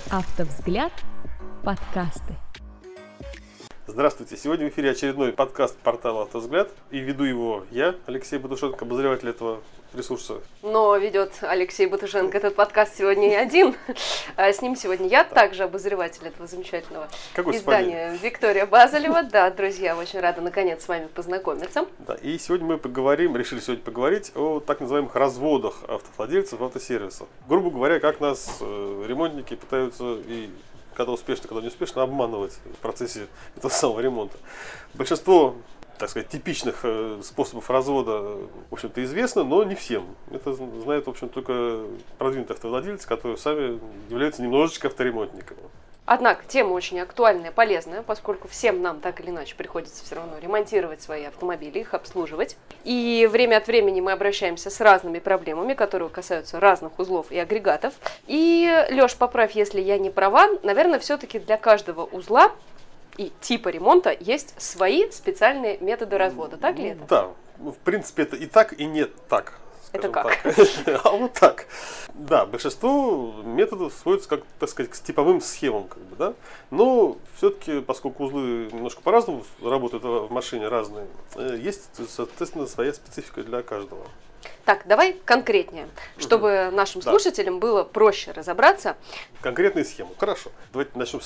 Автовзгляд. Подкасты. Здравствуйте! Сегодня в эфире очередной подкаст портала «Автовзгляд». И веду его я, Алексей Батушенко, обозреватель этого ресурса. Но ведет Алексей Батушенко этот подкаст сегодня не один. С ним сегодня я, также обозреватель этого замечательного издания Виктория Базалева. Да, друзья, очень рада наконец с вами познакомиться. Да, и сегодня мы решили сегодня поговорить о так называемых разводах автовладельцев в автосервисах. Грубо говоря, как нас ремонтники пытаются и когда успешно, когда не успешно, обманывать в процессе этого самого ремонта. Большинство, так сказать, типичных способов развода, в общем-то, известно, но не всем. Это знают, в общем, только продвинутые автовладельцы, которые сами являются немножечко авторемонтниками. Однако тема очень актуальная, полезная, поскольку всем нам так или иначе приходится все равно ремонтировать свои автомобили, их обслуживать. И время от времени мы обращаемся с разными проблемами, которые касаются разных узлов и агрегатов. И, Лёш, поправь, если я не права, наверное, все-таки для каждого узла и типа ремонта есть свои специальные методы развода, так ли это? Да, в принципе, это и так, и не так. Это как? А вот так. Да, большинство методов сводится, как, так сказать, к типовым схемам, да. Но все-таки, поскольку узлы немножко по-разному работают в машине, разные, есть, соответственно, своя специфика для каждого. Так, давай конкретнее, чтобы нашим слушателям было проще разобраться. Конкретные схемы. Хорошо. Давайте начнем с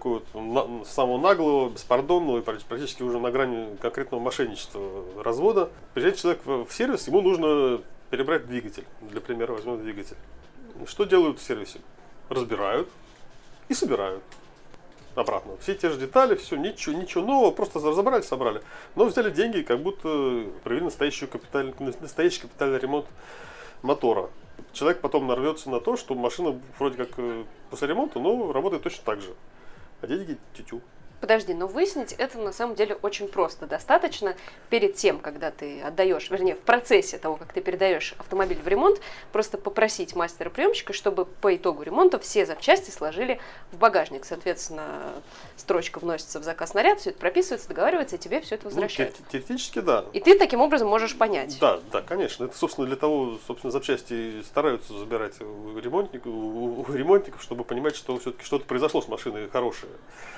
самого наглого, беспардонного и практически уже на грани конкретного мошенничества развода. Приезжает человек в сервис, ему нужно перебрать двигатель. Для примера возьмем двигатель. Что делают в сервисе? Разбирают и собирают обратно. Все те же детали, все, ничего нового, просто разобрали, собрали. Но взяли деньги, как будто провели настоящий капитальный ремонт мотора. Человек потом нарвется на то, что машина вроде как после ремонта, но работает точно так же. А деньги тю-тю. Подожди, но выяснить это на самом деле очень просто. Достаточно перед тем, когда ты отдаешь, вернее, в процессе того, как ты передаешь автомобиль в ремонт, просто попросить мастера-приемщика, чтобы по итогу ремонта все запчасти сложили в багажник. Соответственно, строчка вносится в заказ наряд, все это прописывается, договаривается, и тебе все это возвращают. Теоретически, да. И ты таким образом можешь понять. Да, конечно. Это, собственно, для того, запчасти стараются забирать у ремонтников, чтобы понимать, что все-таки что-то произошло с машиной хорошее.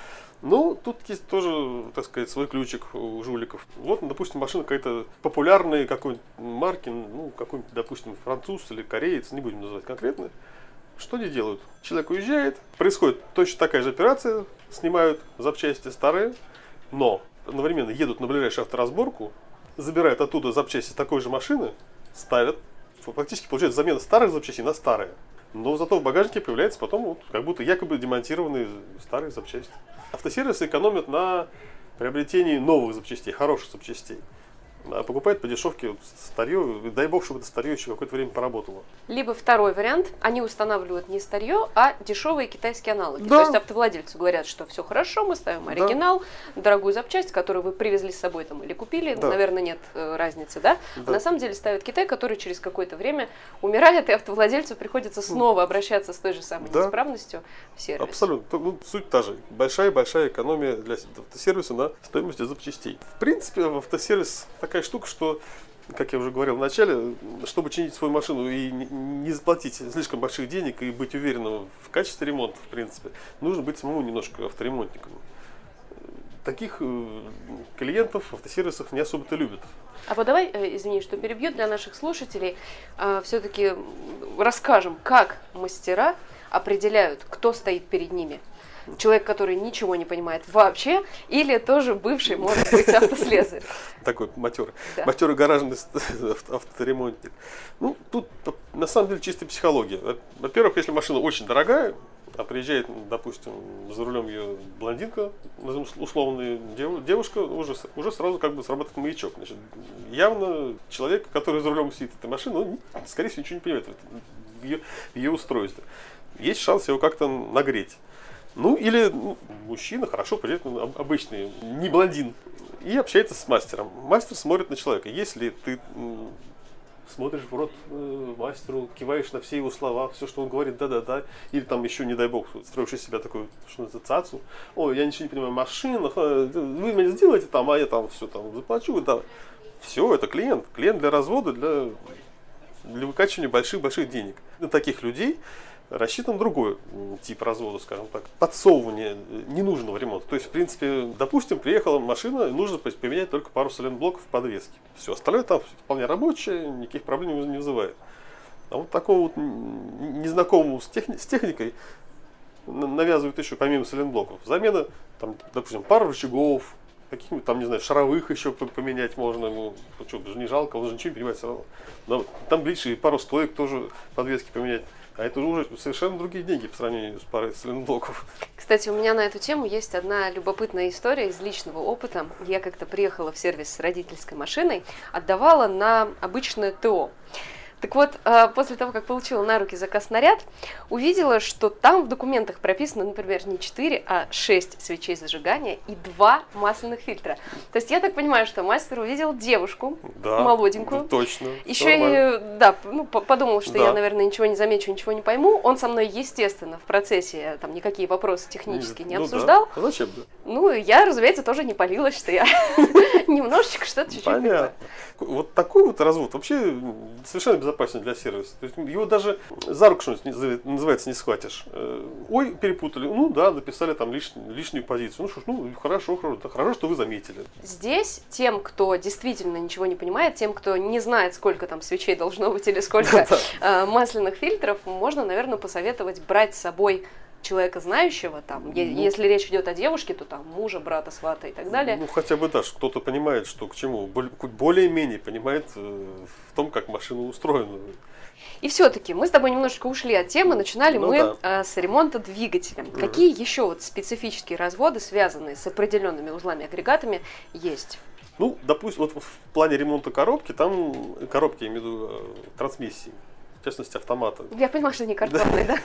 Ну, тут есть тоже, так сказать, свой ключик у жуликов. Вот, допустим, машина какая-то популярная какой-нибудь марки, какой-нибудь, допустим, француз или кореец, не будем называть конкретно. Что они делают? Человек уезжает, происходит точно такая же операция, снимают запчасти старые, но одновременно едут на ближайшую авторазборку, забирают оттуда запчасти такой же машины, ставят, фактически получается замена старых запчастей на старые. Но зато в багажнике появляется потом как будто якобы демонтированные старые запчасти. Автосервисы экономят на приобретении новых запчастей, хороших запчастей. А покупают по дешевке старье, дай бог, чтобы это старье еще какое-то время поработало. Либо второй вариант, они устанавливают не старье, а дешевые китайские аналоги. Да. То есть автовладельцу говорят, что все хорошо, мы ставим оригинал, дорогую запчасть, которую вы привезли с собой там, или купили, наверное, нет разницы, да? А на самом деле ставят Китай, который через какое-то время умирает, и автовладельцу приходится снова обращаться с той же самой неисправностью в сервис. Абсолютно. Суть та же. Большая экономия для автосервиса на стоимости запчастей. В принципе, автосервис такая штука, что, как я уже говорил в начале, чтобы чинить свою машину и не заплатить слишком больших денег и быть уверенным в качестве ремонта, в принципе, нужно быть самому немножко авторемонтником. Таких клиентов в автосервисах не особо-то любят. А вот давай, извини, что перебью, для наших слушателей все-таки расскажем, как мастера определяют, кто стоит перед ними. Человек, который ничего не понимает вообще, или тоже бывший, может быть, автослесарь. Такой матерый. Да. Матерый гаражный авторемонтник. Тут на самом деле чистая психология. Во-первых, если машина очень дорогая, а приезжает, допустим, за рулем ее блондинка, условная девушка, уже сразу как бы срабатывает маячок. Значит, явно человек, который за рулем сидит этой машины, он, скорее всего, ничего не понимает в ее устройстве. Есть шанс его как-то нагреть. Или мужчина, хорошо, приезжает, обычный, не блондин, и общается с мастером. Мастер смотрит на человека. Если ты смотришь в рот мастеру, киваешь на все его слова, все, что он говорит, да-да-да, или там еще, не дай бог, строишь из себя такую, что называется, цацу. Ой, я ничего не понимаю в машинах, вы мне сделаете там, а я там все там заплачу. Да. Все, это клиент для развода, для выкачивания больших-больших денег. Для таких людей рассчитан другой тип развода, скажем так. Подсовывание ненужного ремонта. То есть, в принципе, допустим, приехала машина, и нужно поменять только пару сайлентблоков в подвеске. Все, остальное там вполне рабочее, никаких проблем не вызывает. А вот такого вот незнакомому с техникой навязывают еще помимо сайлентблоков. Замена, там, допустим, пару рычагов, каких-нибудь там, не знаю, шаровых еще поменять можно. Ему, что, даже не жалко, он же ничего не понимает все равно. Но там, глядишь, и пару стоек тоже подвески поменять. А это уже совершенно другие деньги по сравнению с парой сайлентблоков. Кстати, у меня на эту тему есть одна любопытная история из личного опыта. Я как-то приехала в сервис с родительской машиной, отдавала на обычное ТО. Так вот, после того, как получила на руки заказ наряд, увидела, что там в документах прописано, например, не 4, а 6 свечей зажигания и 2 масляных фильтра. То есть я так понимаю, что мастер увидел девушку, да, молоденькую. Да, точно. Еще и, да, подумал, что я, наверное, ничего не замечу, ничего не пойму. Он со мной, естественно, в процессе там никакие вопросы технические не обсуждал. Да. А зачем, да? Ну, я, разумеется, тоже не палилась, что я немножечко что-то чуть-чуть понимаю. Вот такой вот развод вообще совершенно безопасен для сервиса. То есть его даже за руку, что называется, не схватишь. Ой, перепутали. Ну да, написали там лишнюю позицию. Ну что ж, ну хорошо, что вы заметили. Здесь тем, кто действительно ничего не понимает, тем, кто не знает, сколько там свечей должно быть или сколько масляных фильтров, можно, наверное, посоветовать брать с собой человека знающего, там, если речь идет о девушке, то там мужа, брата, свата и так далее. Ну, хотя бы, да, кто-то понимает, что к чему, более-менее понимает в том, как машина устроена. И все-таки мы с тобой немножечко ушли от темы, начинали с ремонта двигателя. Какие еще вот специфические разводы, связанные с определенными узлами-агрегатами, есть? Ну, допустим, вот в плане ремонта коробки, я имею в виду трансмиссии. В частности, автомата. Я понимаю, что не картонный, да?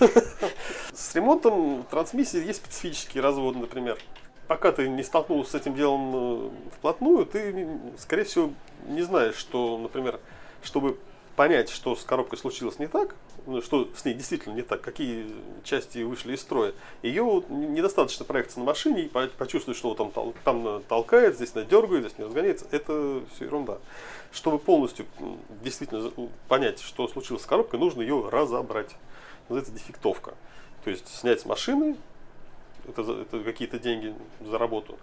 С ремонтом трансмиссии есть специфические разводы, например. Пока ты не столкнулся с этим делом вплотную, ты, скорее всего, не знаешь, что, например, чтобы понять, что с коробкой случилось не так, что с ней действительно не так, какие части вышли из строя, ее недостаточно проехаться на машине и почувствовать, что там толкает, здесь надергает, здесь не разгоняется. Это все ерунда. Чтобы полностью действительно понять, что случилось с коробкой, нужно ее разобрать. Называется дефектовка. То есть снять с машины, это какие-то деньги за работу,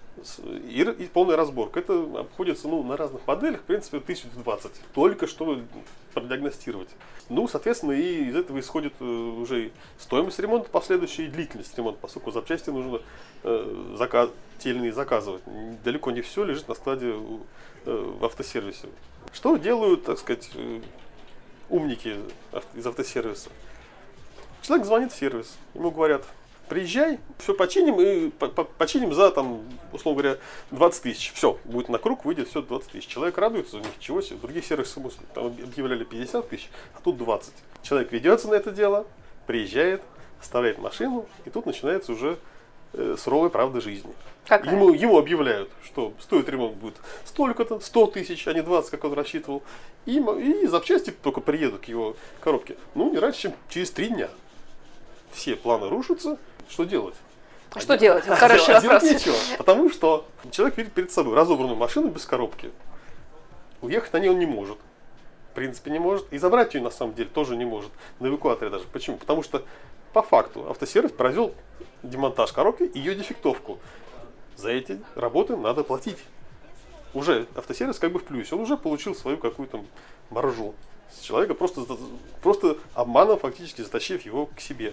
и полная разборка. Это обходится на разных моделях, в принципе, 1020. Только чтобы продиагностировать. Ну, соответственно, и из этого исходит уже стоимость ремонта последующая и длительность ремонта, поскольку запчасти нужно те или иные заказывать. Далеко не все лежит на складе в автосервисе. Что делают, так сказать, умники из автосервиса? Человек звонит в сервис, ему говорят: приезжай, все починим, и починим за, там, условно говоря, 20 тысяч. Все, будет на круг, выйдет все 20 тысяч. Человек радуется, ничего себе. В других сервисах там объявляли 50 тысяч, а тут 20. Человек ведется на это дело, приезжает, оставляет машину, и тут начинается уже суровая правда жизни. Ему объявляют, что стоит ремонт будет столько-то, 100 тысяч, а не 20, как он рассчитывал. И запчасти только приедут к его коробке. Ну, не раньше, чем через 3 дня. Все планы рушатся. Что делать? Что делать? Хороший вопрос. Делать нечего. Потому что человек видит перед собой разобранную машину без коробки. Уехать на ней он не может. В принципе, не может. И забрать ее, на самом деле, тоже не может. На эвакуаторе даже. Почему? Потому что, по факту, автосервис произвел демонтаж коробки и ее дефектовку. За эти работы надо платить. Уже автосервис как бы в плюсе. Он уже получил свою какую-то маржу с человека, просто обманом фактически затащив его к себе.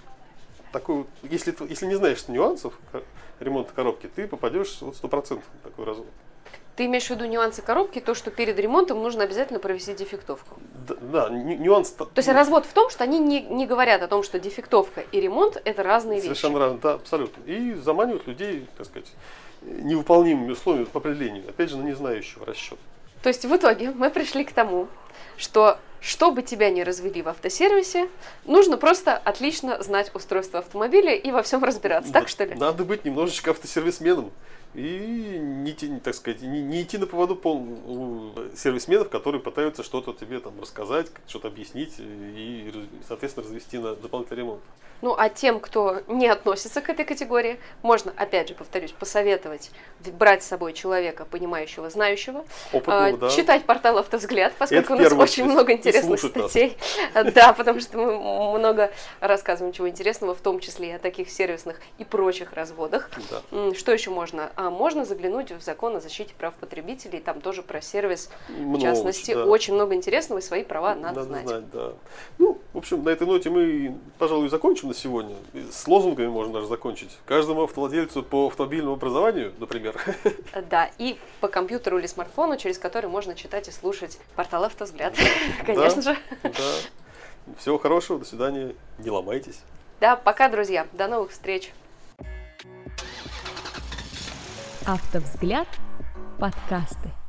Такой, если не знаешь нюансов ремонта коробки, ты попадешь 100% в такой развод. Ты имеешь в виду нюансы коробки, то, что перед ремонтом нужно обязательно провести дефектовку? Да, нюанс... То есть развод в том, что они не говорят о том, что дефектовка и ремонт – это разные вещи. Совершенно разные, да, абсолютно. И заманивают людей, так сказать, невыполнимыми условиями по определению, опять же, на незнающего расчета. То есть в итоге мы пришли к тому, что чтобы тебя не развели в автосервисе, нужно просто отлично знать устройство автомобиля и во всем разбираться, так что ли? Надо быть немножечко автосервисменом и не идти на поводу сервисменов, которые пытаются что-то тебе там рассказать, что-то объяснить и, соответственно, развести на дополнительный ремонт. Ну, а тем, кто не относится к этой категории, можно, опять же, повторюсь, посоветовать брать с собой человека, понимающего, знающего, опытного, да. Читать портал «Автовзгляд», поскольку нас очень много интересных статей. Да, потому что мы много рассказываем чего интересного, в том числе и о таких сервисных и прочих разводах. Да. Что еще можно? Можно заглянуть в закон о защите прав потребителей, там тоже про сервис, в частности, очень много интересного, и свои права надо знать. Да. Ну, в общем, на этой ноте мы, пожалуй, закончим на сегодня. С лозунгами можно даже закончить. Каждому автовладельцу по автомобильному образованию, например. Да, и по компьютеру или смартфону, через который можно читать и слушать портал «Автовзгляд». Конечно же. Да. Всего хорошего, до свидания, не ломайтесь. Да, пока, друзья, до новых встреч. «Автовзгляд» подкасты.